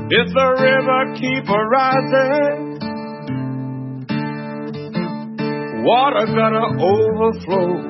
if the river keep a-rising, water gonna overflow.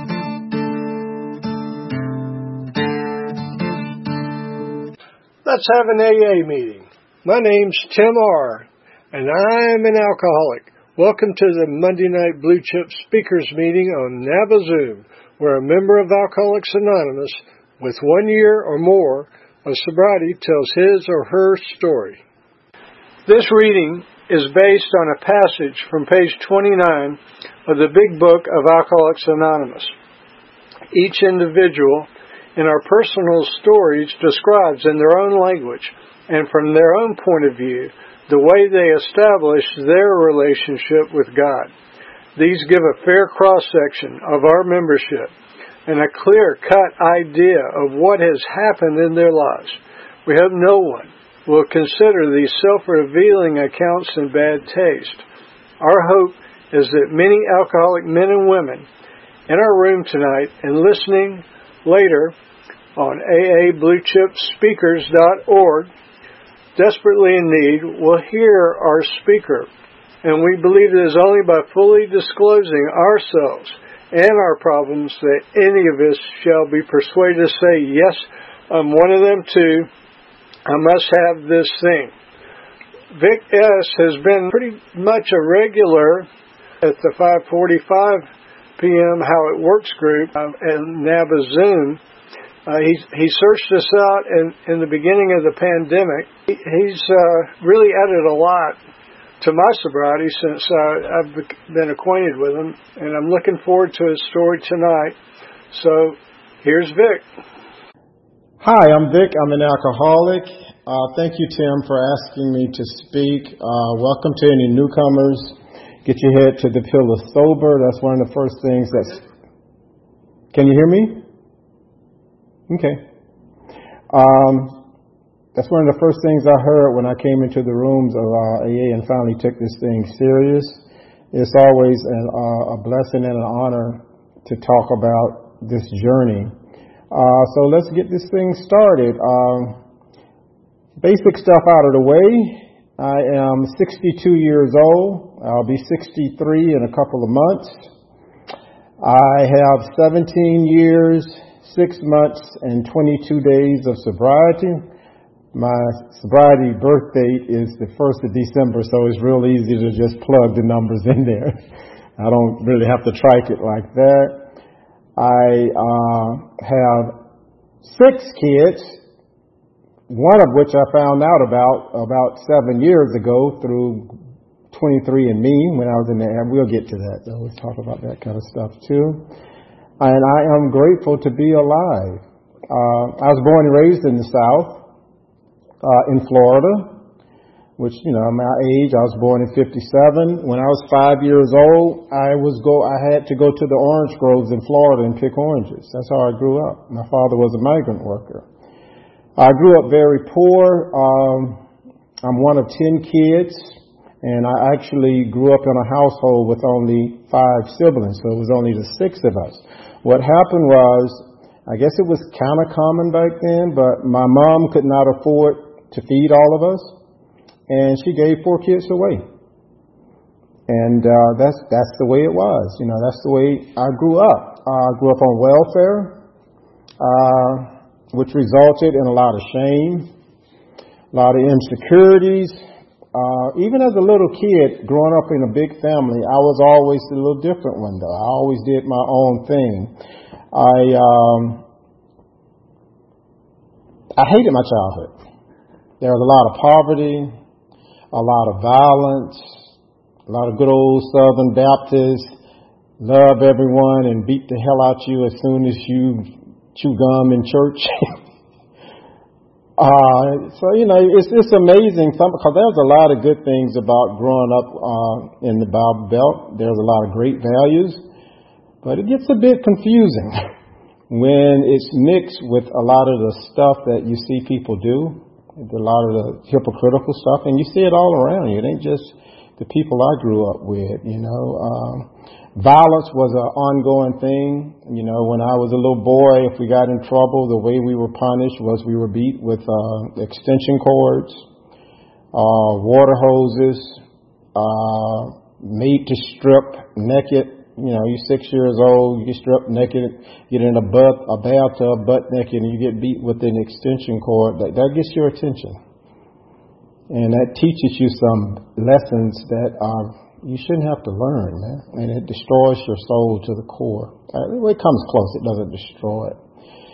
Let's have an AA meeting. My name's Tim R., and I'm an alcoholic. Welcome to the Monday Night Blue Chip Speakers meeting on Navazoom, where a member of Alcoholics Anonymous with 1 year or more of sobriety tells his or her story. This reading is based on a passage from page 29 of the Big Book of Alcoholics Anonymous. Each individual in our personal stories describes in their own language and from their own point of view the way they establish their relationship with God. These give a fair cross-section of our membership and a clear-cut idea of what has happened in their lives. We hope no one will consider these self-revealing accounts in bad taste. Our hope is that many alcoholic men and women in our room tonight and listening later on aabluechipspeakers.org desperately in need will hear our speaker. And we believe it is only by fully disclosing ourselves and our problems that any of us shall be persuaded to say, yes, I'm one of them too. I must have this thing. Vic S. has been pretty much a regular at the 5:45 p.m. How It Works group and Navazoom. He searched us out in the beginning of the pandemic. He's really added a lot to my sobriety since I've been acquainted with him, and I'm looking forward to his story tonight. So here's Vic. Hi, I'm Vic. I'm an alcoholic. Thank you, Tim, for asking me to speak. Welcome to any newcomers. Get your head to the pill of sober. That's one of the first things Can you hear me? Okay. That's one of the first things I heard when I came into the rooms of AA and finally took this thing serious. It's always a blessing and an honor to talk about this journey. So let's get this thing started. Basic stuff out of the way. I am 62 years old. I'll be 63 in a couple of months. I have 17 years, 6 months, and 22 days of sobriety. My sobriety birth date is the 1st of December, so it's real easy to just plug the numbers in there. I don't really have to trike it like that. I have 6 kids, one of which I found out about 7 years ago through 23andMe when I was in there. We'll get to that, though. We'll talk about that kind of stuff, too. And I am grateful to be alive. I was born and raised in the South. In Florida, which, my age, I was born in 57. When I was 5 years old, I had to go to the orange groves in Florida and pick oranges. That's how I grew up. My father was a migrant worker. I grew up very poor. I'm one of 10 kids, and I actually grew up in a household with only 5 siblings, so it was only the 6 of us. What happened was, I guess it was kind of common back then, but my mom could not afford to feed all of us, and she gave 4 kids away. And that's the way it was. That's the way I grew up. I grew up on welfare, which resulted in a lot of shame, a lot of insecurities. Even as a little kid, growing up in a big family, I was always a little different one, though. I always did my own thing. I hated my childhood. There was a lot of poverty, a lot of violence, a lot of good old Southern Baptists, love everyone and beat the hell out you as soon as you chew gum in church. It's amazing because there's a lot of good things about growing up in the Bible Belt. There's a lot of great values, but it gets a bit confusing when it's mixed with a lot of the stuff that you see people do. A lot of the hypocritical stuff, and you see it all around you. It ain't just the people I grew up with, Violence was an ongoing thing. When I was a little boy, if we got in trouble, the way we were punished was we were beat with extension cords. water hoses, made to strip naked. You know, you're 6 years old, you get stripped naked, get in a bathtub butt naked, and you get beat with an extension cord. That gets your attention. And that teaches you some lessons that you shouldn't have to learn, man. And it destroys your soul to the core. It comes close, it doesn't destroy it.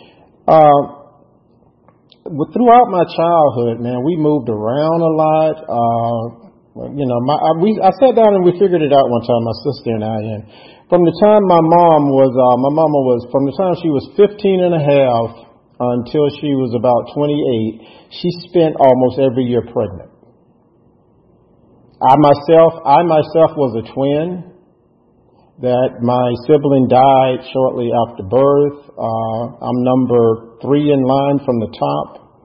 Throughout my childhood, man, we moved around a lot. You know, I sat down and we figured it out one time, my sister and I. And from the time my mama was, from the time she was 15 and a half until she was about 28, she spent almost every year pregnant. I myself was a twin. That my sibling died shortly after birth. I'm number 3 in line from the top.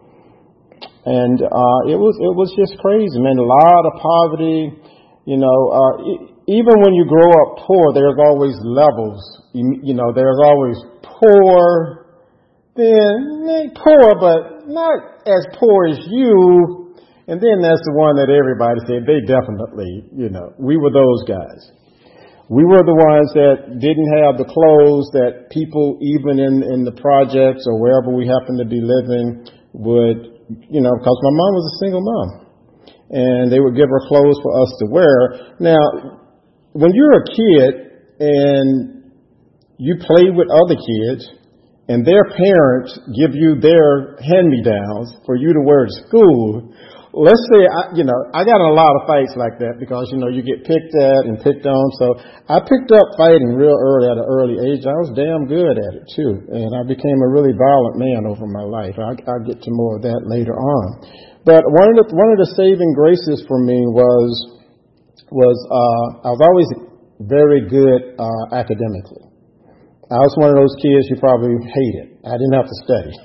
And it was just crazy, man. A lot of poverty, you know. Even when you grow up poor, there's always levels. You know, there's always poor, then poor, but not as poor as you. And then that's the one that everybody said they definitely, you know, we were those guys. We were the ones that didn't have the clothes that people, even in the projects or wherever we happened to be living, would, you know, because my mom was a single mom. And they would give her clothes for us to wear. Now, when you're a kid and you play with other kids and their parents give you their hand-me-downs for you to wear to school, let's say, I got in a lot of fights like that because, you know, you get picked at and picked on. So I picked up fighting real early at an early age. I was damn good at it, too. And I became a really violent man over my life. I'll get to more of that later on. But one of the saving graces for me was I was always very good academically. I was one of those kids you probably hated. I didn't have to study.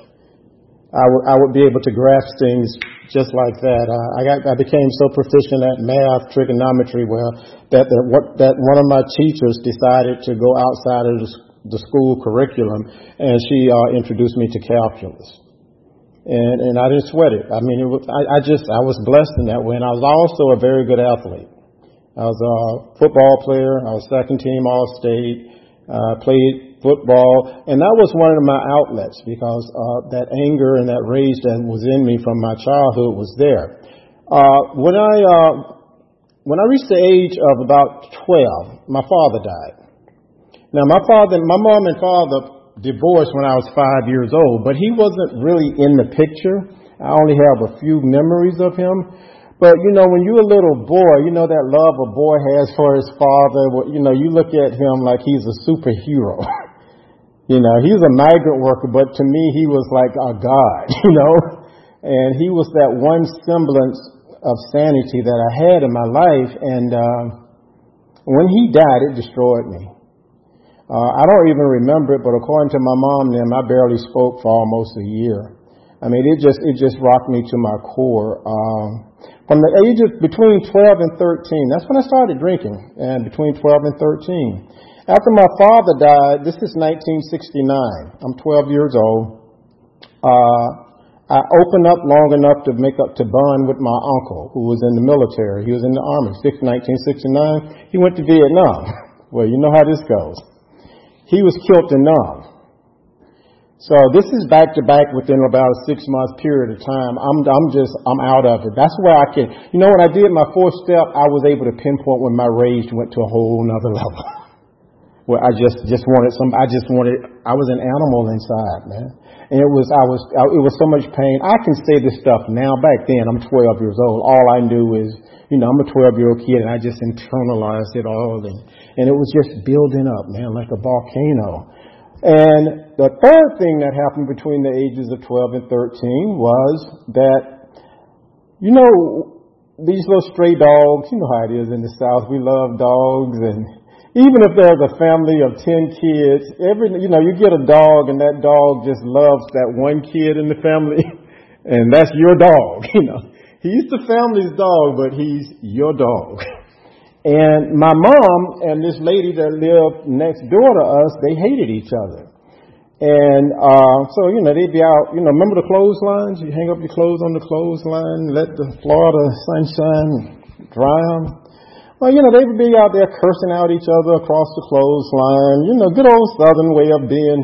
I would be able to grasp things just like that. I became so proficient at math, trigonometry, that one of my teachers decided to go outside of the school curriculum, and she introduced me to calculus. And I didn't sweat it. I mean, I was blessed in that way, and I was also a very good athlete. I was a football player. I was second team All-State. Played football, and that was one of my outlets because that anger and that rage that was in me from my childhood was there. When I reached the age of about 12, my father died. Now, my mom and father divorced when I was 5 years old, but he wasn't really in the picture. I only have a few memories of him. But, you know, when you're a little boy, you know that love a boy has for his father. You know, you look at him like he's a superhero. You know, he's a migrant worker, but to me, he was like a god, you know. And he was that one semblance of sanity that I had in my life. And when he died, it destroyed me. I don't even remember it, but according to my mom and them, I barely spoke for almost a year. I mean, it just rocked me to my core. From the age of between 12 and 13, that's when I started drinking, and between 12 and 13. After my father died, this is 1969. I'm 12 years old. I opened up long enough to make up to bond with my uncle, who was in the military. He was in the Army. 1969, he went to Vietnam. Well, you know how this goes. He was killed in Nam. So this is back to back within about a 6-month period of time. I'm out of it. That's where I can, you know, when I did my 4th step, I was able to pinpoint when my rage went to a whole nother level. Where I just wanted, I was an animal inside, man. And it was so much pain. I can say this stuff now. Back then, I'm 12 years old. All I knew is, you know, I'm a 12-year-old kid, and I just internalized it all. And it was just building up, man, like a volcano. And the third thing that happened between the ages of 12 and 13 was that, you know, these little stray dogs, you know how it is in the South, we love dogs, and even if there's a family of 10 kids, you get a dog and that dog just loves that one kid in the family, and that's your dog, you know. He's the family's dog, but he's your dog. And my mom and this lady that lived next door to us, they hated each other. And so, they'd be out, remember the clotheslines? You hang up your clothes on the clothesline, let the Florida sunshine dry them. Well, they would be out there cursing out each other across the clothesline. Good old Southern way of being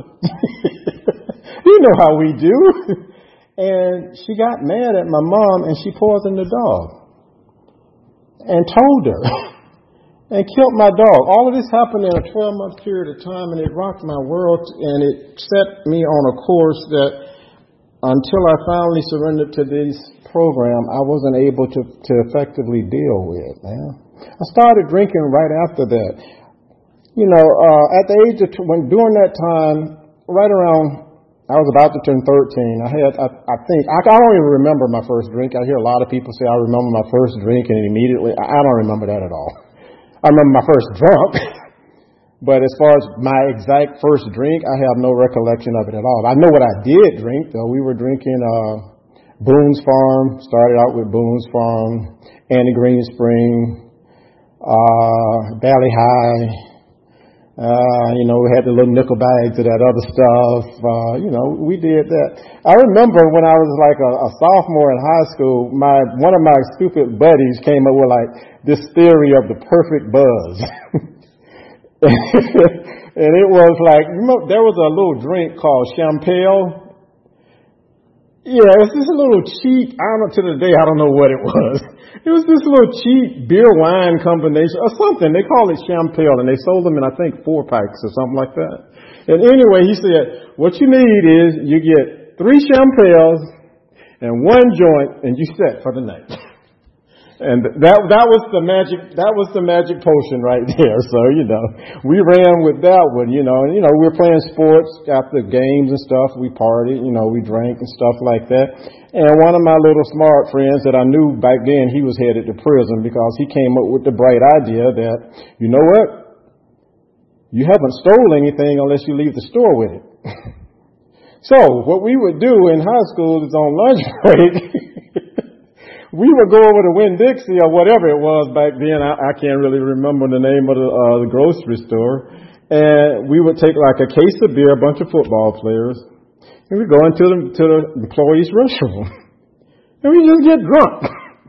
you know how we do. And she got mad at my mom, and she poisoned the dog and told her and killed my dog. All of this happened in a 12-month period of time, and it rocked my world, and it set me on a course that until I finally surrendered to this program, I wasn't able to effectively deal with, man. I started drinking right after that. At the age of, during that time, right around, I was about to turn 13. I don't even remember my first drink. I hear a lot of people say, I remember my first drink, and immediately, I don't remember that at all. I remember my first drunk, but as far as my exact first drink, I have no recollection of it at all. I know what I did drink, though. We were drinking Boone's Farm, started out with Boone's Farm, Annie Green Spring, Valley High. We had the little nickel bags of that other stuff. We did that. I remember when I was like a sophomore in high school, one of my stupid buddies came up with like this theory of the perfect buzz. And it was like, there was a little drink called Champale. Yeah, it was this little cheap, to the day, I don't know what it was. It was this little cheap beer wine combination or something. They call it Champale, and they sold them in, I think, 4-packs or something like that. And anyway, he said, what you need is you get 3 Champales and 1 joint, and you set for the night. And that was the magic potion right there. So, we ran with that one, and, we were playing sports after games and stuff. We partied, we drank and stuff like that. And one of my little smart friends that I knew back then, he was headed to prison because he came up with the bright idea that, you know what? You haven't stole anything unless you leave the store with it. So what we would do in high school is on lunch break, we would go over to Winn-Dixie or whatever it was back then. I can't really remember the name of the grocery store. And we would take like a case of beer, a bunch of football players, and we'd go into the employees' restroom. And we just get drunk.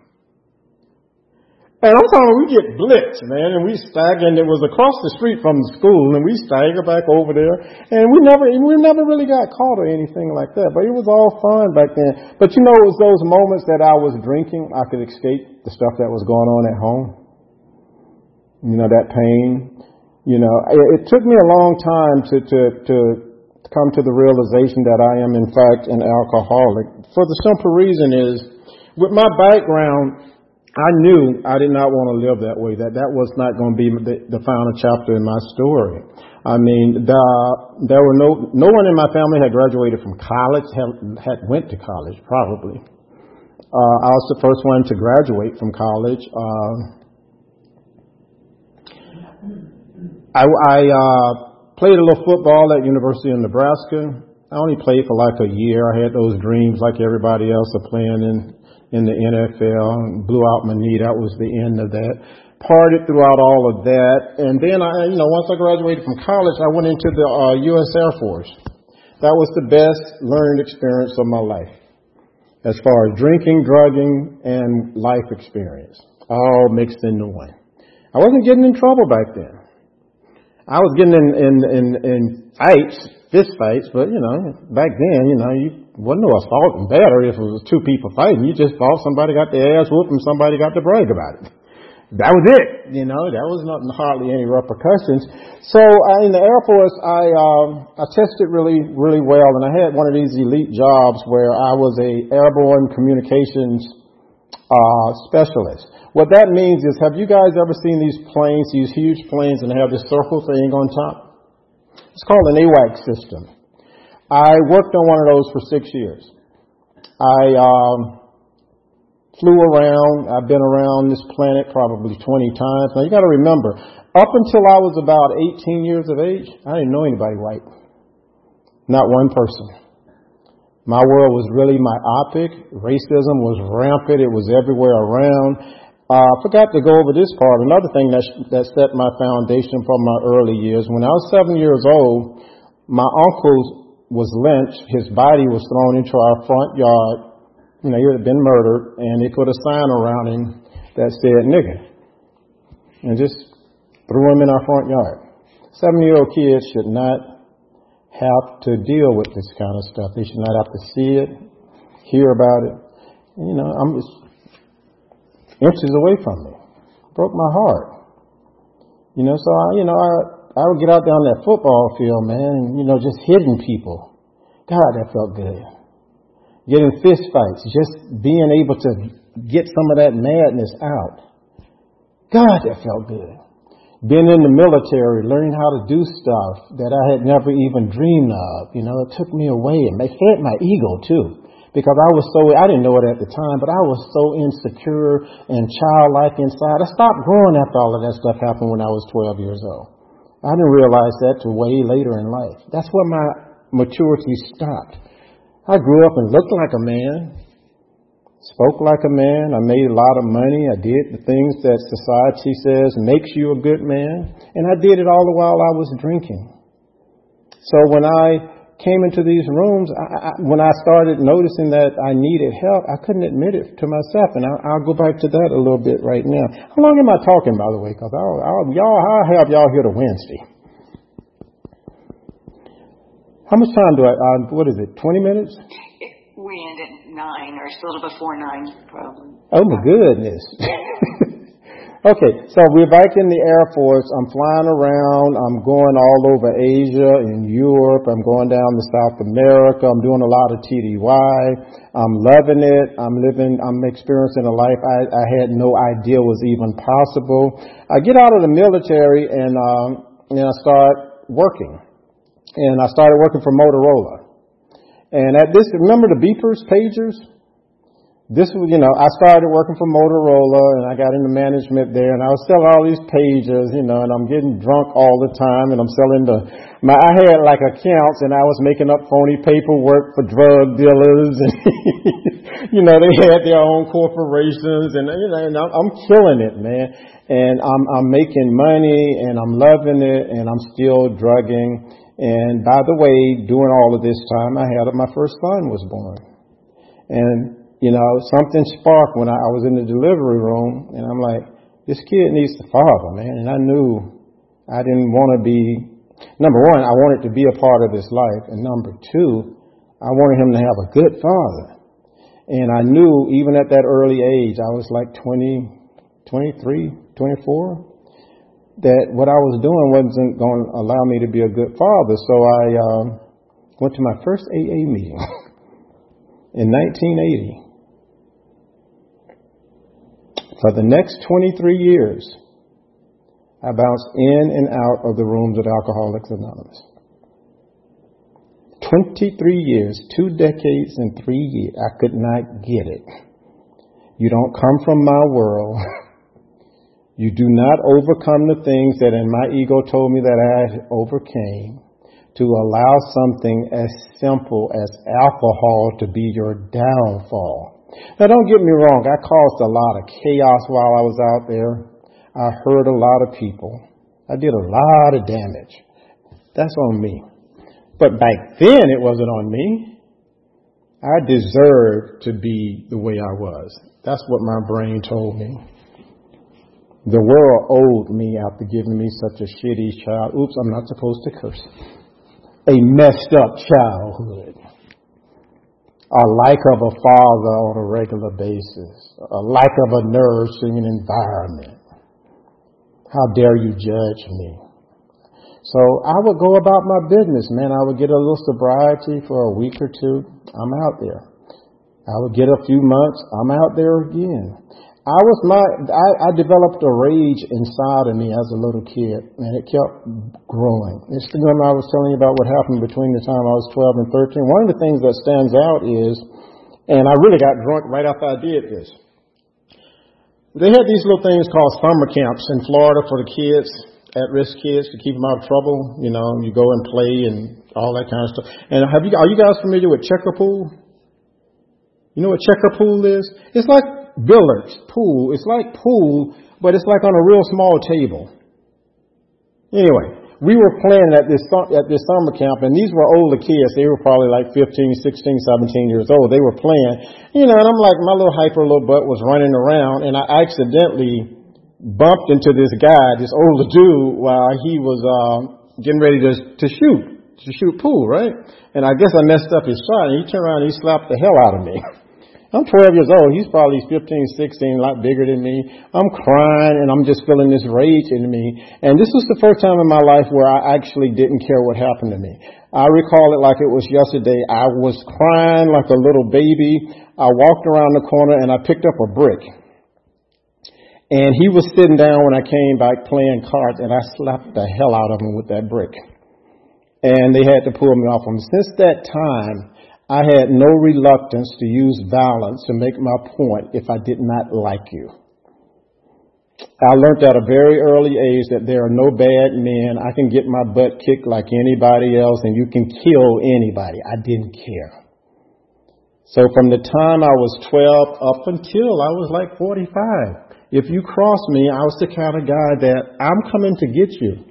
And I'm talking, we get blitzed, man, and we stagger, and it was across the street from the school, and we stagger back over there, and we never really got caught or anything like that, but it was all fun back then. But it was those moments that I was drinking, I could escape the stuff that was going on at home. That pain. It took me a long time to come to the realization that I am, in fact, an alcoholic. For the simple reason is, with my background, I knew I did not want to live that way, that was not going to be the final chapter in my story. I mean, there were no one in my family had graduated from college, had went to college, probably. I was the first one to graduate from college. I played a little football at University of Nebraska. I only played for like a year. I had those dreams like everybody else of playing in the NFL, blew out my knee. That was the end of that. Partied throughout all of that. And then once I graduated from college, I went into the U.S. Air Force. That was the best learning experience of my life. As far as drinking, drugging, and life experience. All mixed into one. I wasn't getting in trouble back then. I was getting in fights, fist fights, but back then, you wasn't no assault and battery if it was 2 people fighting. You just fought, somebody got their ass whooped, and somebody got to brag about it. That was it. There was hardly any repercussions. So in the Air Force, I tested really, really well, and I had one of these elite jobs where I was a airborne communications specialist. What that means is, have you guys ever seen these planes, these huge planes, and they have this circle thing on top? It's called an AWACS system. I worked on one of those for 6 years. I flew around. I've been around this planet probably 20 times. Now, you got to remember, up until I was about 18 years of age, I didn't know anybody white. Not one person. My world was really myopic. Racism was rampant. It was everywhere around. I forgot to go over this part. Another thing that set my foundation from my early years. When I was 7 years old, my uncle was lynched. His body was thrown into our front yard. You know, he had been murdered, and they put a sign around him that said nigger, and just threw him in our front yard. 7-year-old kids should not have to deal with this kind of stuff. They should not have to see it, hear about it. And, you know, I'm just inches away from me. Broke my heart. You know, so I would get out there on that football field, man, and, you know, just hitting people. God, that felt good. Getting fist fights, just being able to get some of that madness out. God, that felt good. Being in the military, learning how to do stuff that I had never even dreamed of. You know, it took me away, and it fed my ego too. Because I didn't know it at the time, but I was so insecure and childlike inside. I stopped growing after all of that stuff happened when I was 12 years old. I didn't realize that till way later in life. That's where my maturity stopped. I grew up and looked like a man, spoke like a man. I made a lot of money. I did the things that society says makes you a good man. And I did it all the while I was drinking. So when I came into these rooms, when I started noticing that I needed help, I couldn't admit it to myself. And I'll go back to that a little bit right now. How long am I talking, by the way? Because I'll have y'all here to Wednesday. How much time do what is it, 20 minutes? We end at 9 or a little before 9, probably. Oh, my goodness. Okay, so we're back in the Air Force. I'm flying around. I'm going all over Asia and Europe. I'm going down to South America. I'm doing a lot of TDY. I'm loving it. I'm experiencing a life I had no idea was even possible. I get out of the military and I start working. And I started working for Motorola. And remember the beepers, pagers? I started working for Motorola, and I got into management there, and I was selling all these pagers, and I'm getting drunk all the time, and I'm selling I had like accounts, and I was making up phony paperwork for drug dealers, and, they had their own corporations, and, and I'm killing it, man. And I'm making money, and I'm loving it, and I'm still drugging. And by the way, doing all of this time, my first son was born. And, something sparked when I was in the delivery room, and I'm like, this kid needs the father, man. And I knew I didn't want to be, number one, I wanted to be a part of his life. And number two, I wanted him to have a good father. And I knew even at that early age, I was like 23, 24, that what I was doing wasn't going to allow me to be a good father. So I went to my first AA meeting in 1980. For the next 23 years, I bounced in and out of the rooms at Alcoholics Anonymous. 23 years, 2 decades and 3 years. I could not get it. You don't come from my world. You do not overcome the things that in my ego told me that I overcame to allow something as simple as alcohol to be your downfall. Now, don't get me wrong. I caused a lot of chaos while I was out there. I hurt a lot of people. I did a lot of damage. That's on me. But back then, it wasn't on me. I deserved to be the way I was. That's what my brain told me. The world owed me after giving me such a shitty child. Oops, I'm not supposed to curse. A messed up childhood. A lack of a father on a regular basis. A lack of a nourishing environment. How dare you judge me? So I would go about my business, man. I would get a little sobriety for a week or two. I'm out there. I would get a few months. I'm out there again. I developed a rage inside of me as a little kid, and it kept growing. It's the one I was telling you about what happened between the time I was 12 and 13. One of the things that stands out is, and I really got drunk right after I did this. They had these little things called summer camps in Florida for the kids, at-risk kids, to keep them out of trouble. You go and play and all that kind of stuff. And are you guys familiar with checker pool? You know what checker pool is? It's like billiards, pool. It's like pool, but it's like on a real small table. Anyway, we were playing at this summer camp, and these were older kids. They were probably like 15, 16, 17 years old. They were playing, and I'm like, my little hyper little butt was running around, and I accidentally bumped into this guy, this older dude, while he was getting ready to shoot pool, right? And I guess I messed up his shot, and he turned around and he slapped the hell out of me. I'm 12 years old. He's probably 15, 16, a lot bigger than me. I'm crying, and I'm just feeling this rage in me. And this was the first time in my life where I actually didn't care what happened to me. I recall it like it was yesterday. I was crying like a little baby. I walked around the corner, and I picked up a brick. And he was sitting down when I came back playing cards, and I slapped the hell out of him with that brick. And they had to pull me off him. Since that time, I had no reluctance to use violence to make my point if I did not like you. I learned at a very early age that there are no bad men. I can get my butt kicked like anybody else, and you can kill anybody. I didn't care. So from the time I was 12 up until I was like 45, if you crossed me, I was the kind of guy that I'm coming to get you.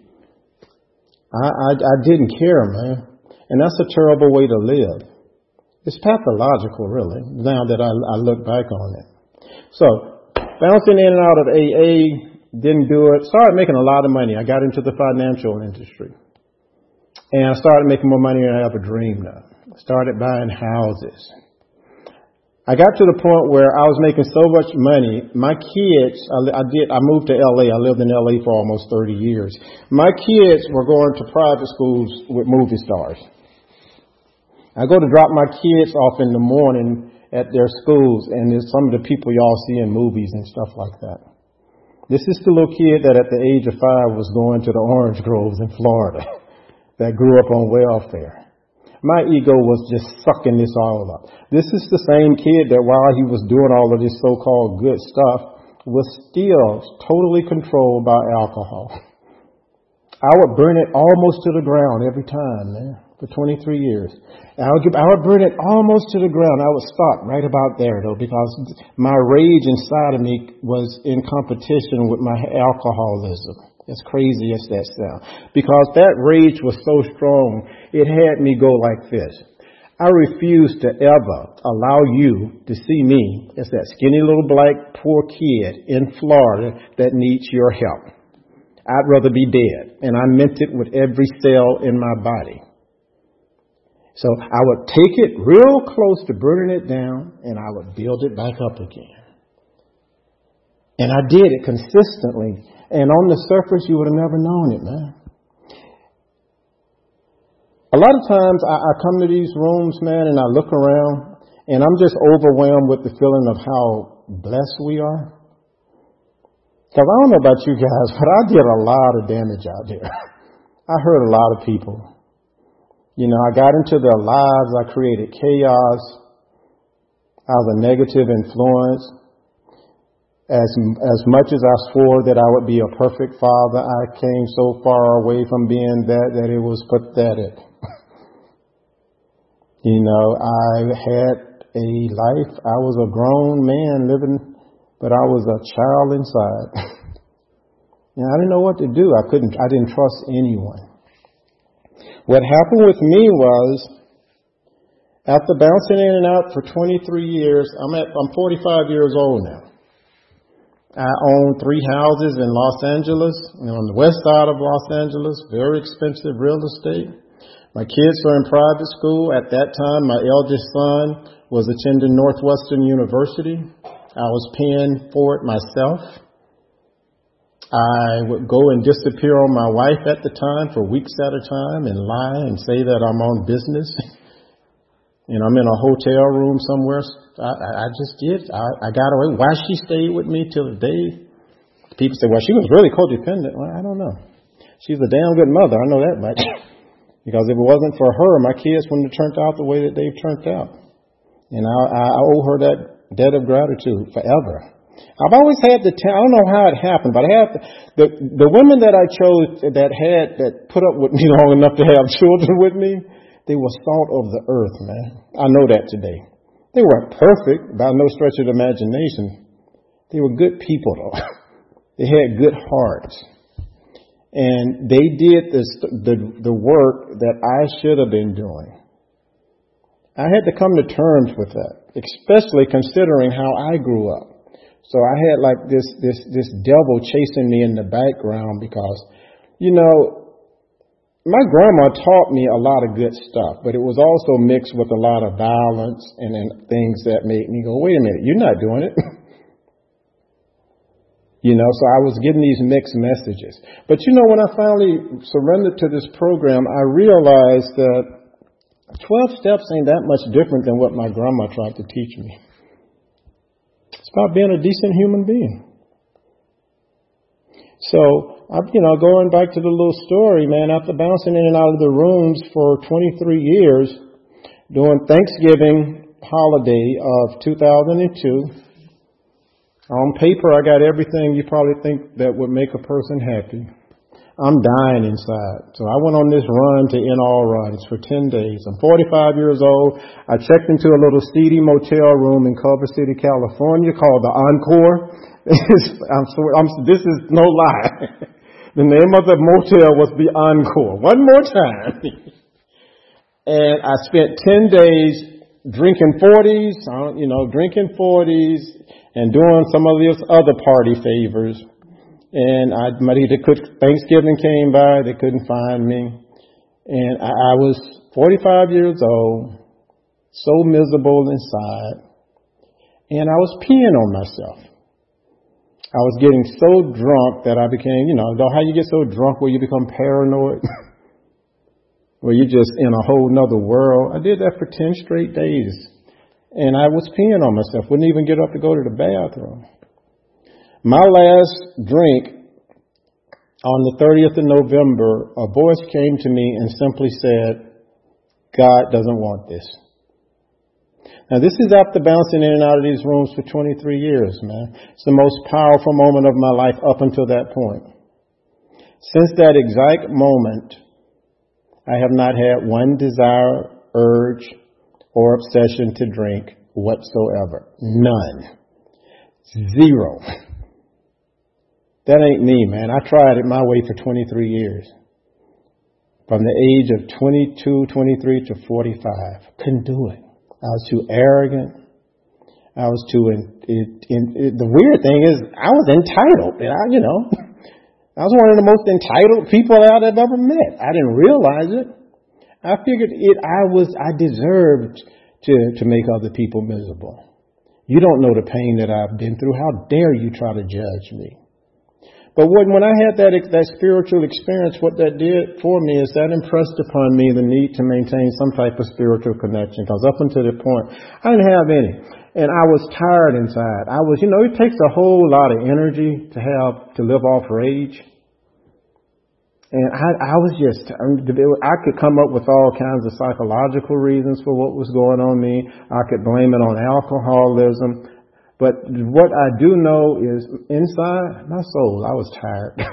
I didn't care, man. And that's a terrible way to live. It's pathological, really, now that I look back on it. So, bouncing in and out of AA, didn't do it. Started making a lot of money. I got into the financial industry. And I started making more money than I ever dreamed of. I started buying houses. I got to the point where I was making so much money. My kids, I moved to LA. I lived in LA for almost 30 years. My kids were going to private schools with movie stars. I go to drop my kids off in the morning at their schools, and there's some of the people y'all see in movies and stuff like that. This is the little kid that at the age of 5 was going to the orange groves in Florida that grew up on welfare. My ego was just sucking this all up. This is the same kid that while he was doing all of this so-called good stuff was still totally controlled by alcohol. I would burn it almost to the ground every time, man, for 23 years. I would burn it almost to the ground. I would stop right about there, though, because my rage inside of me was in competition with my alcoholism. As crazy as that sounds. Because that rage was so strong, it had me go like this. I refuse to ever allow you to see me as that skinny little black poor kid in Florida that needs your help. I'd rather be dead. And I meant it with every cell in my body. So I would take it real close to burning it down, and I would build it back up again. And I did it consistently. And on the surface, you would have never known it, man. A lot of times I come to these rooms, man, and I look around, and I'm just overwhelmed with the feeling of how blessed we are. Because I don't know about you guys, but I did a lot of damage out there. I hurt a lot of people. I got into their lives. I created chaos. I was a negative influence. As much as I swore that I would be a perfect father, I came so far away from being that it was pathetic. I had a life. I was a grown man living, but I was a child inside. I didn't know what to do. I didn't trust anyone. What happened with me was, after bouncing in and out for 23 years, I'm 45 years old now. I own 3 houses in Los Angeles, on the west side of Los Angeles, very expensive real estate. My kids are in private school. At that time, my eldest son was attending Northwestern University. I was paying for it myself. I would go and disappear on my wife at the time for weeks at a time and lie and say that I'm on business. And I'm in a hotel room somewhere. I just did. I got away. Why she stayed with me till the day? People say, well, she was really codependent. Well, I don't know. She's a damn good mother. I know that much. Because if it wasn't for her, my kids wouldn't have turned out the way that they've turned out. And I owe her that debt of gratitude forever. I've always had I don't know how it happened, but I had the women that I chose that put up with me long enough to have children with me. They were salt of the earth, man. I know that today. They weren't perfect by no stretch of the imagination. They were good people, though. They had good hearts. And they did the work that I should have been doing. I had to come to terms with that, especially considering how I grew up. So I had like this devil chasing me in the background because, my grandma taught me a lot of good stuff, but it was also mixed with a lot of violence and then things that made me go, wait a minute, you're not doing it. So I was getting these mixed messages. But when I finally surrendered to this program, I realized that 12 steps ain't that much different than what my grandma tried to teach me. It's about being a decent human being. So, going back to the little story, man, after bouncing in and out of the rooms for 23 years, during Thanksgiving holiday of 2002, on paper, I got everything you probably think that would make a person happy. I'm dying inside. So I went on this run to end all runs for 10 days. I'm 45 years old. I checked into a little seedy motel room in Culver City, California called the Encore. This is no lie. The name of the motel was the Encore. One more time. And I spent 10 days drinking 40s, and doing some of these other party favors. And Thanksgiving came by, they couldn't find me. And I was 45 years old, so miserable inside. And I was peeing on myself. I was getting so drunk that I became, how you get so drunk where you become paranoid? Where you're just in a whole nother world. I did that for 10 straight days. And I was peeing on myself, wouldn't even get up to go to the bathroom. My last drink, on the 30th of November, a voice came to me and simply said, God doesn't want this. Now, this is after bouncing in and out of these rooms for 23 years, man. It's the most powerful moment of my life up until that point. Since that exact moment, I have not had one desire, urge, or obsession to drink whatsoever. None. Zero. That ain't me, man. I tried it my way for 23 years. From the age of 22, 23 to 45. Couldn't do it. I was too arrogant. I was too... the weird thing is, I was entitled. I was one of the most entitled people I've ever met. I didn't realize it. I figured I deserved to make other people miserable. You don't know the pain that I've been through. How dare you try to judge me? But when I had that spiritual experience, what that did for me is that impressed upon me the need to maintain some type of spiritual connection. Because up until that point, I didn't have any. And I was tired inside. It takes a whole lot of energy to live off rage. And I could come up with all kinds of psychological reasons for what was going on me. I could blame it on alcoholism. But what I do know is inside my soul, I was tired.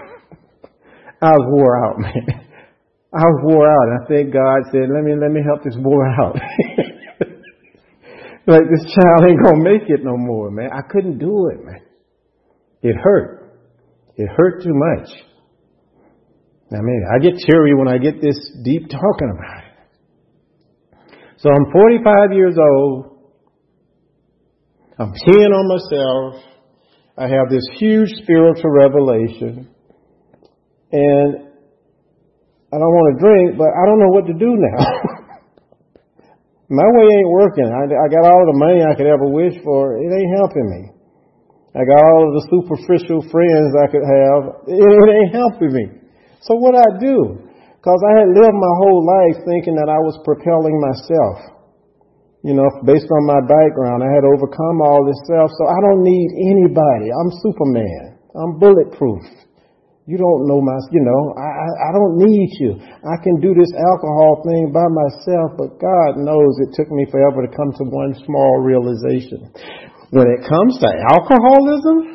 I was wore out, man. I was wore out. And I think God said, let me help this boy out. Like, this child ain't gonna make it no more, man. I couldn't do it, man. It hurt. It hurt too much. I get teary when I get this deep talking about it. So I'm 45 years old. I'm peeing on myself. I have this huge spiritual revelation. And I don't want to drink, but I don't know what to do now. My way ain't working. I got all the money I could ever wish for. It ain't helping me. I got all of the superficial friends I could have. It ain't helping me. So what I do? Because I had lived my whole life thinking that I was propelling myself. Based on my background, I had overcome all this stuff. So I don't need anybody. I'm Superman. I'm bulletproof. You don't know I don't need you. I can do this alcohol thing by myself, but God knows it took me forever to come to one small realization. When it comes to alcoholism,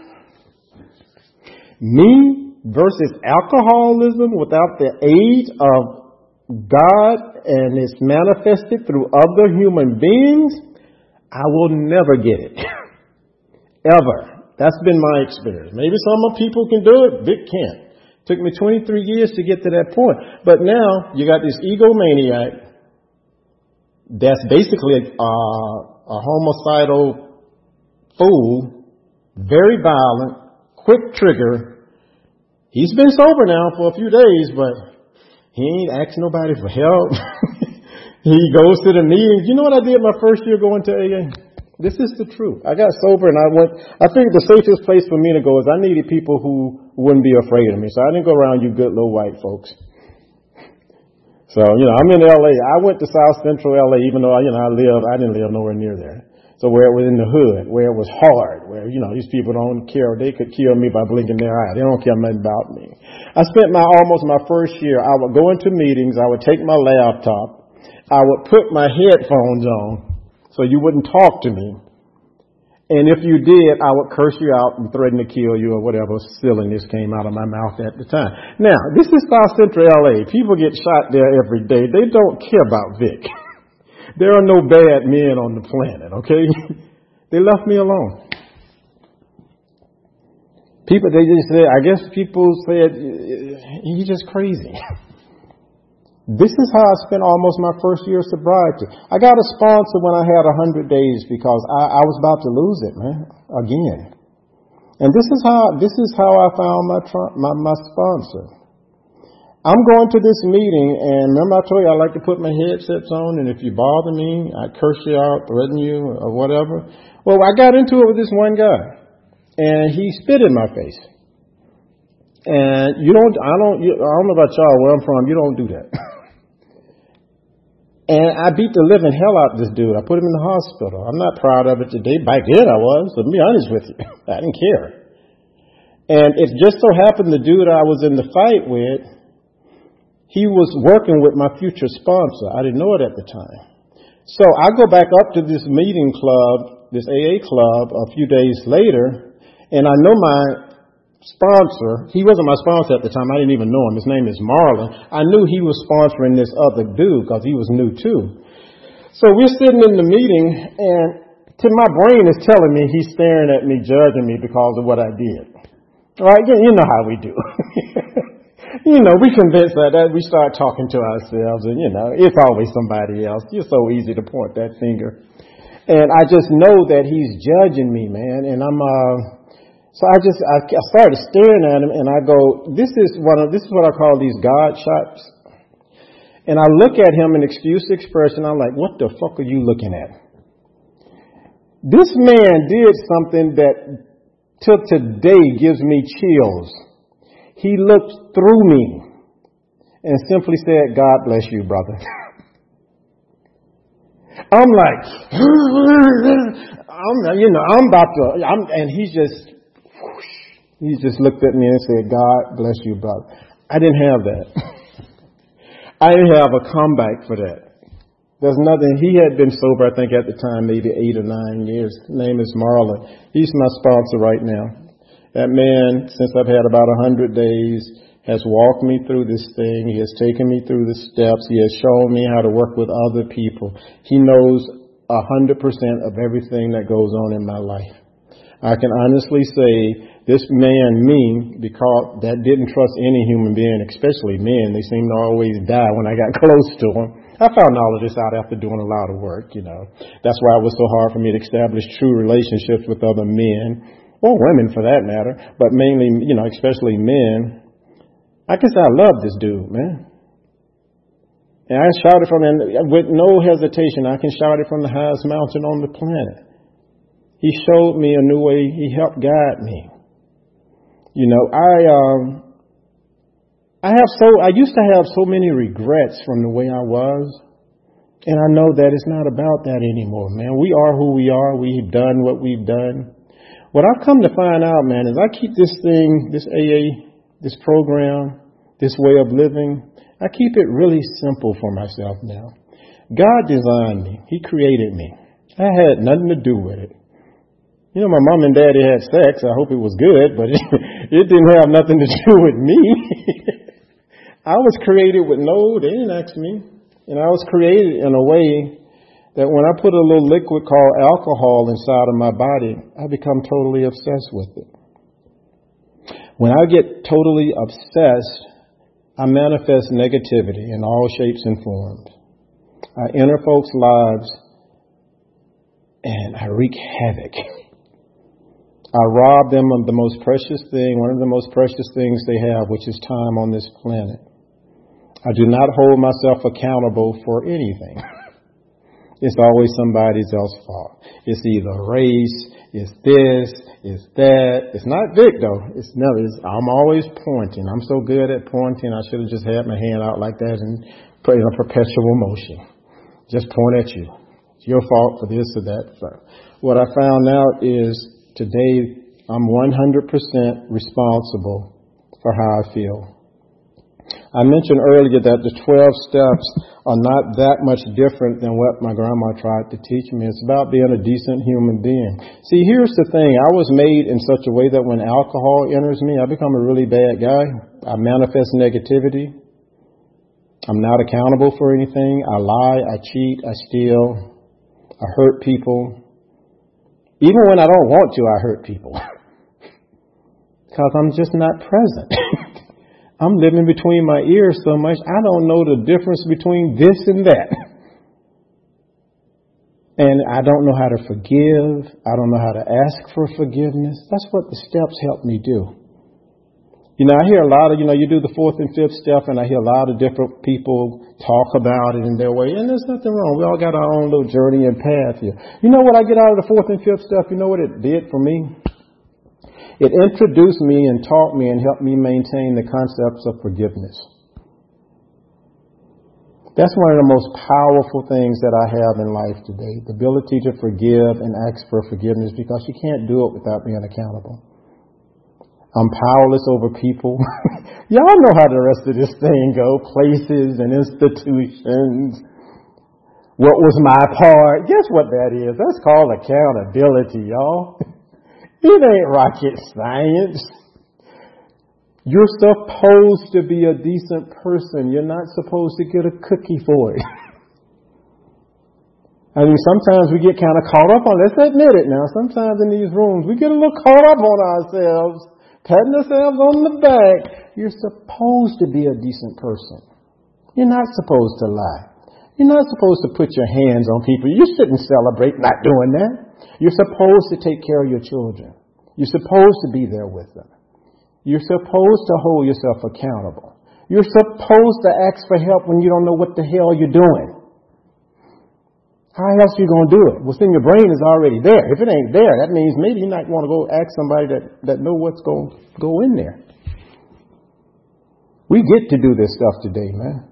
me versus alcoholism without the aid of God and it's manifested through other human beings, I will never get it. Ever. That's been my experience. Maybe some people can do it, Vic can't. Took me 23 years to get to that point. But now you got this egomaniac that's basically a homicidal fool, very violent, quick trigger. He's been sober now for a few days, but he ain't asked nobody for help. He goes to the meetings. You know what I did my first year going to AA? This is the truth. I got sober and I think the safest place for me to go is I needed people who wouldn't be afraid of me. So I didn't go around you good little white folks. So, I'm in LA. I went to South Central LA, even though, I didn't live nowhere near there. So where it was in the hood, where it was hard, where, these people don't care. They could kill me by blinking their eye. They don't care nothing about me. I spent almost my first year, I would go into meetings. I would take my laptop. I would put my headphones on so you wouldn't talk to me. And if you did, I would curse you out and threaten to kill you or whatever silliness came out of my mouth at the time. Now, this is South Central LA. People get shot there every day. They don't care about Vic. There are no bad men on the planet, okay? They left me alone. I guess people said, he's just crazy. This is how I spent almost my first year of sobriety. I got a sponsor when I had 100 days because I was about to lose it, man, again. And this is how I found my sponsor. I'm going to this meeting, and remember I told you I like to put my headsets on, and if you bother me, I curse you out, threaten you, or whatever. Well, I got into it with this one guy, and he spit in my face. And I don't know about y'all, where I'm from, you don't do that. And I beat the living hell out of this dude. I put him in the hospital. I'm not proud of it today. Back then I was, to be honest with you. I didn't care. And it just so happened the dude I was in the fight with, he was working with my future sponsor. I didn't know it at the time. So I go back up to this meeting club, this AA club, a few days later, and I know my sponsor. He wasn't my sponsor at the time. I didn't even know him. His name is Marlon. I knew he was sponsoring this other dude because he was new too. So we're sitting in the meeting, and my brain is telling me he's staring at me, judging me because of what I did. All right, you know how we do. We convince that we start talking to ourselves, and it's always somebody else. It's so easy to point that finger. And I just know that he's judging me, man. And so I started staring at him, and I go, this is what I call these God shots. And I look at him and excuse the expression. I'm like, what the fuck are you looking at? This man did something that till today gives me chills. He looked through me and simply said, God bless you, brother. I'm like, and he just looked at me and said, God bless you, brother. I didn't have that. I didn't have a comeback for that. There's nothing. He had been sober, I think, at the time, maybe 8 or 9 years. His name is Marlon. He's my sponsor right now. That man, since I've had about 100 days, has walked me through this thing. He has taken me through the steps. He has shown me how to work with other people. He knows 100% of everything that goes on in my life. I can honestly say this man, me, because that didn't trust any human being, especially men. They seem to always die when I got close to them. I found all of this out after doing a lot of work, That's why it was so hard for me to establish true relationships with other men. Or women for that matter, but mainly, especially men. I guess I love this dude, man. And I shouted from him with no hesitation. I can shout it from the highest mountain on the planet. He showed me a new way. He helped guide me. I used to have so many regrets from the way I was. And I know that it's not about that anymore, man. We are who we are. We've done what we've done. What I've come to find out, man, is I keep this thing, this AA, this program, this way of living, I keep it really simple for myself now. God designed me. He created me. I had nothing to do with it. My mom and daddy had sex. I hope it was good, but it didn't have nothing to do with me. I was created with they didn't ask me. And I was created in a way that when I put a little liquid called alcohol inside of my body, I become totally obsessed with it. When I get totally obsessed, I manifest negativity in all shapes and forms. I enter folks' lives and I wreak havoc. I rob them of the most precious thing, one of the most precious things they have, which is time on this planet. I do not hold myself accountable for anything. It's always somebody else's fault. It's either race, it's this, it's that. It's not Vic though. I'm always pointing. I'm so good at pointing. I should have just had my hand out like that and put in a perpetual motion. Just point at you. It's your fault for this or that. So what I found out is today I'm 100% responsible for how I feel. I mentioned earlier that the 12 steps are not that much different than what my grandma tried to teach me. It's about being a decent human being. See, here's the thing. I was made in such a way that when alcohol enters me, I become a really bad guy. I manifest negativity. I'm not accountable for anything. I lie, I cheat, I steal, I hurt people. Even when I don't want to, I hurt people. Because I'm just not present. I'm living between my ears so much, I don't know the difference between this and that. And I don't know how to forgive. I don't know how to ask for forgiveness. That's what the steps help me do. You know, I hear a lot of, you do the 4th and 5th step, and I hear a lot of different people talk about it in their way, and there's nothing wrong. We all got our own little journey and path here. You know what I get out of the 4th and 5th step? You know what it did for me? It introduced me and taught me and helped me maintain the concepts of forgiveness. That's one of the most powerful things that I have in life today, the ability to forgive and ask for forgiveness, because you can't do it without being accountable. I'm powerless over people. Y'all know how the rest of this thing go, places and institutions. What was my part? Guess what that is? That's called accountability, y'all. It ain't rocket science. You're supposed to be a decent person. You're not supposed to get a cookie for it. I mean, sometimes we get kind of caught up on, let's admit it now, sometimes in these rooms, we get a little caught up on ourselves, patting ourselves on the back. You're supposed to be a decent person. You're not supposed to lie. You're not supposed to put your hands on people. You shouldn't celebrate not doing that. You're supposed to take care of your children. You're supposed to be there with them. You're supposed to hold yourself accountable. You're supposed to ask for help when you don't know what the hell you're doing. How else are you going to do it? What's in your brain is already there. If it ain't there, that means maybe you might want to go ask somebody that know what's going to go in there. We get to do this stuff today, man.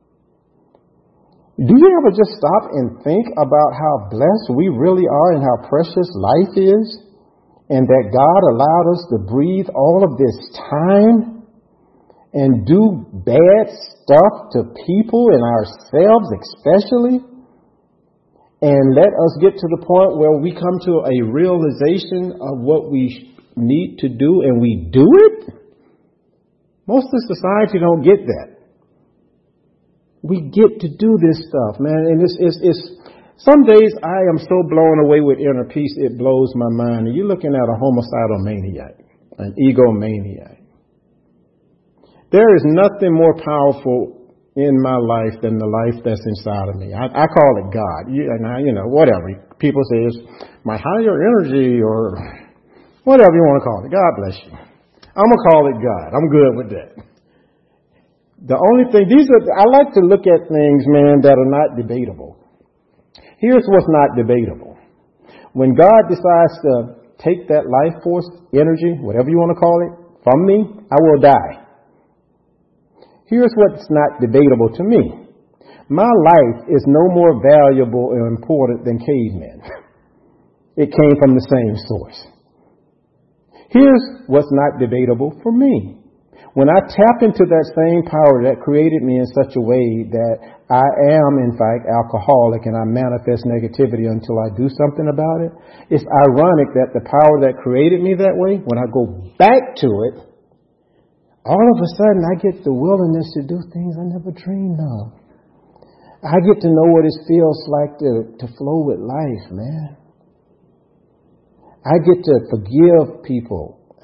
Do you ever just stop and think about how blessed we really are and how precious life is? And that God allowed us to breathe all of this time and do bad stuff to people and ourselves especially? And let us get to the point where we come to a realization of what we need to do and we do it? Most of society don't get that. We get to do this stuff, man. And it's some days I am so blown away with inner peace, it blows my mind. And you're looking at a homicidal maniac, an egomaniac. There is nothing more powerful in my life than the life that's inside of me. I call it God. Whatever. People say it's my higher energy or whatever you want to call it. God bless you. I'm going to call it God. I'm good with that. The only thing, I like to look at things, man, that are not debatable. Here's what's not debatable. When God decides to take that life force, energy, whatever you want to call it, from me, I will die. Here's what's not debatable to me. My life is no more valuable or important than cavemen. It came from the same source. Here's what's not debatable for me. When I tap into that same power that created me in such a way that I am, in fact, alcoholic and I manifest negativity until I do something about it, it's ironic that the power that created me that way, when I go back to it, all of a sudden I get the willingness to do things I never dreamed of. I get to know what it feels like to flow with life, man. I get to forgive people.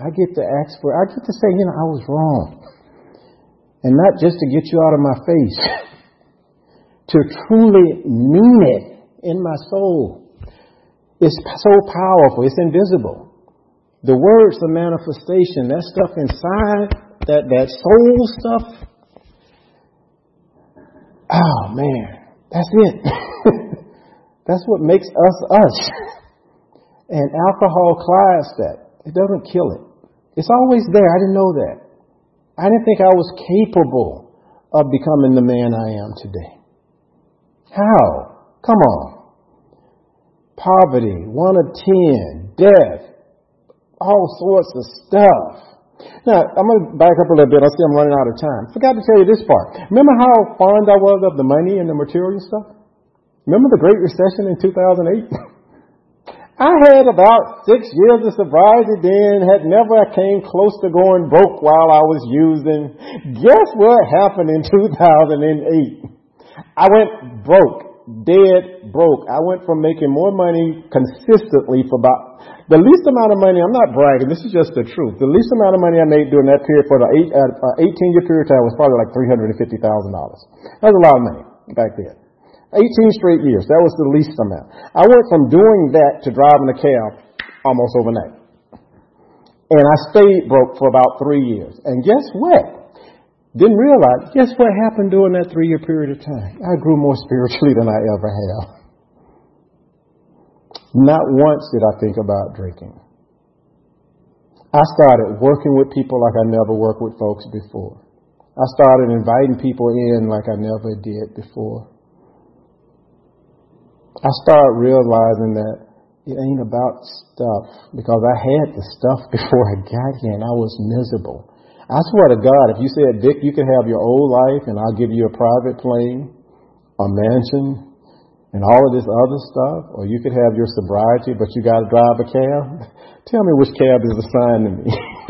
I get to say, I was wrong. And not just to get you out of my face, to truly mean it in my soul. It's so powerful. It's invisible. The word's the manifestation. That stuff inside, that soul stuff. Oh, man. That's it. That's what makes us us. And alcohol clouds that. It doesn't kill it. It's always there. I didn't know that. I didn't think I was capable of becoming the man I am today. How? Come on. Poverty, 1 of 10, death, all sorts of stuff. Now, I'm going to back up a little bit. I see I'm running out of time. Forgot to tell you this part. Remember how fond I was of the money and the material stuff? Remember the Great Recession in 2008? I had about 6 years of sobriety then, had never came close to going broke while I was using. Guess what happened in 2008? I went broke, dead broke. I went from making more money consistently for about the least amount of money. I'm not bragging. This is just the truth. The least amount of money I made during that period for the 18-year period of time was probably like $350,000. That was a lot of money back then. 18 straight years. That was the least amount. I went from doing that to driving a cab almost overnight. And I stayed broke for about 3 years. And guess what? Didn't realize, guess what happened during that 3-year period of time? I grew more spiritually than I ever have. Not once did I think about drinking. I started working with people like I never worked with folks before. I started inviting people in like I never did before. I started realizing that it ain't about stuff, because I had the stuff before I got here and I was miserable. I swear to God, if you said, Vic, you can have your old life and I'll give you a private plane, a mansion, and all of this other stuff, or you could have your sobriety, but you got to drive a cab, tell me which cab is assigned to me.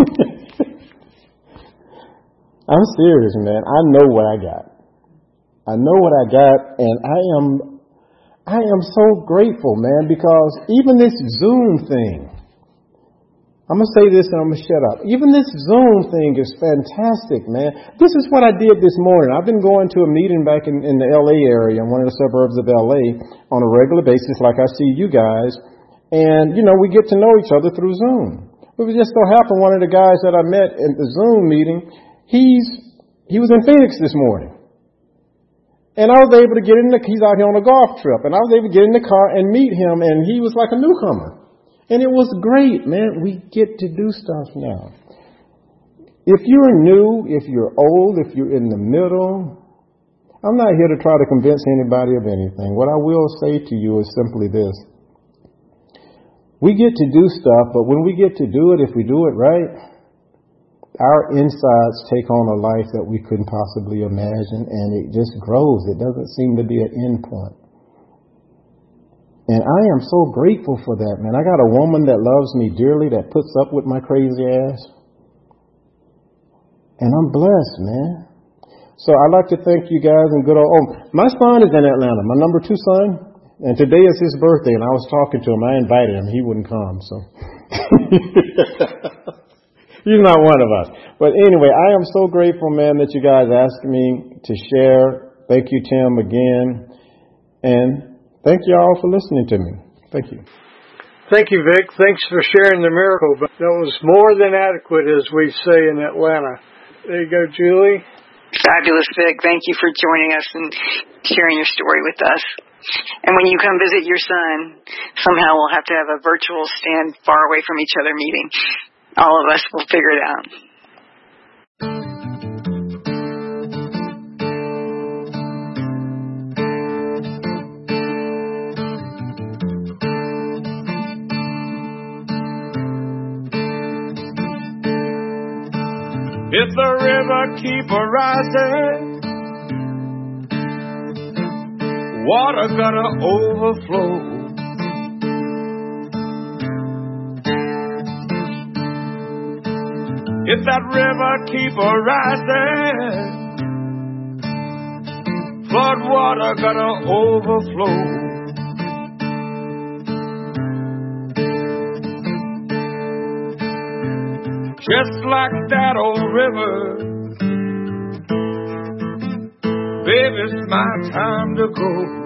I'm serious, man. I know what I got. I know what I got, and I am so grateful, man, because even this Zoom thing, I'm going to say this and I'm going to shut up. Even this Zoom thing is fantastic, man. This is what I did this morning. I've been going to a meeting back in the L.A. area, in one of the suburbs of L.A., on a regular basis like I see you guys. And, we get to know each other through Zoom. It just so happened one of the guys that I met at the Zoom meeting, he was in Phoenix this morning. And I was able to get he's out here on a golf trip, and I was able to get in the car and meet him, and he was like a newcomer. And it was great, man. We get to do stuff now. If you're new, if you're old, if you're in the middle, I'm not here to try to convince anybody of anything. What I will say to you is simply this. We get to do stuff, but when we get to do it, if we do it right, our insides take on a life that we couldn't possibly imagine, and it just grows. It doesn't seem to be an end point. And I am so grateful for that, man. I got a woman that loves me dearly, that puts up with my crazy ass. And I'm blessed, man. So I'd like to thank you guys and good old... my son is in Atlanta, my number 2 son. And today is his birthday, and I was talking to him. I invited him. He wouldn't come, so... He's not one of us. But anyway, I am so grateful, man, that you guys asked me to share. Thank you, Tim, again. And thank you all for listening to me. Thank you. Thank you, Vic. Thanks for sharing the miracle. But that was more than adequate, as we say in Atlanta. There you go, Julie. Fabulous, Vic. Thank you for joining us and sharing your story with us. And when you come visit your son, somehow we'll have to have a virtual stand far away from each other meeting. All of us will figure it out. If the river keep a-rising, water gonna overflow. If that river keep a-rising, flood water gonna overflow. just like that old river. Baby, it's my time to go.